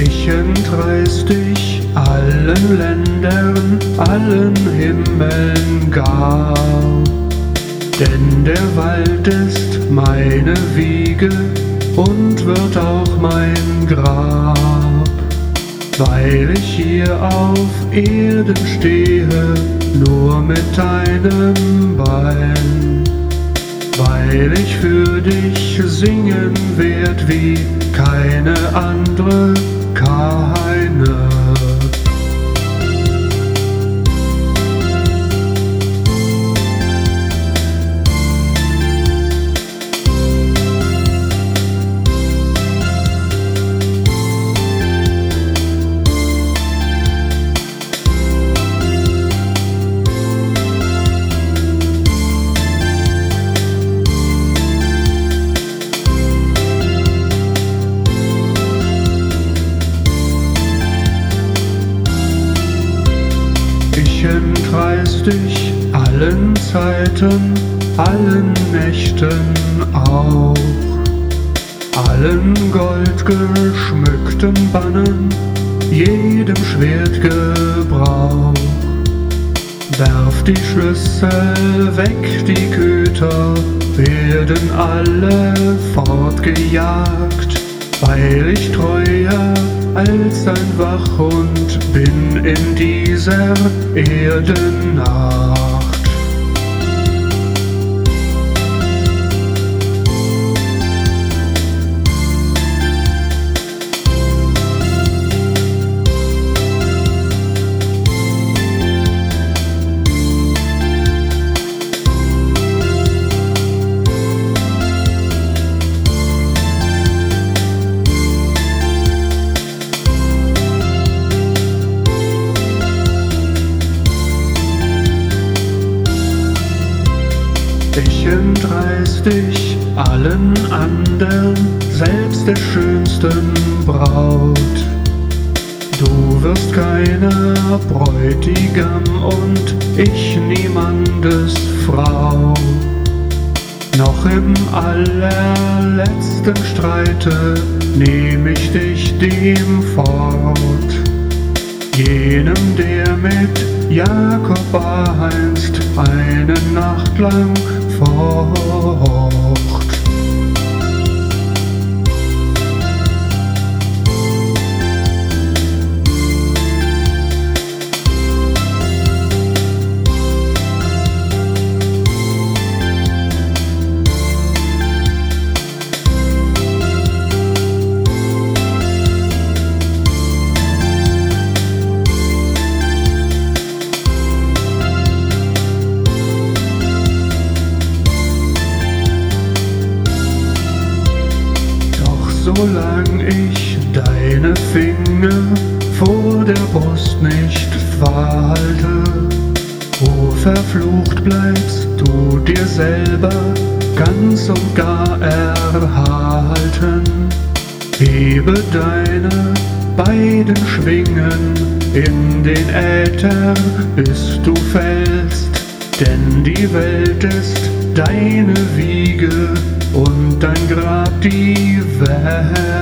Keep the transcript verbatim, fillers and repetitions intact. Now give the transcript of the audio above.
Ich entreiß dich allen Ländern, allen Himmeln gar. Denn der Wald ist meine Wiege und wird auch mein Grab. Weil ich hier auf Erden stehe, nur mit einem Bein. Weil ich für dich singen werd wie keine andere, keine. Ich entreiß dich allen Zeiten, allen Nächten auch, allen goldgeschmückten Bannen, jedem Schwertgebrauch. Werf die Schlüssel weg, die Köter werden alle fortgejagt, weil ich treuer als ein Wachhund bin in dieser Erdennacht. Ich entreiß dich allen andern, selbst der schönsten Braut. Du wirst keiner Bräutigam und ich niemandes Frau. Noch im allerletzten Streite nehm ich dich dem fort, jenem, der mit Jakob einst eine Nacht lang focht. Solang ich deine Finger vor der Brust nicht verhalte, o verflucht bleibst du dir selber ganz und gar erhalten. Hebe deine beiden Schwingen in den Äther, bis du fällst, denn die Welt ist deine Wiege und dein Grab die Welt.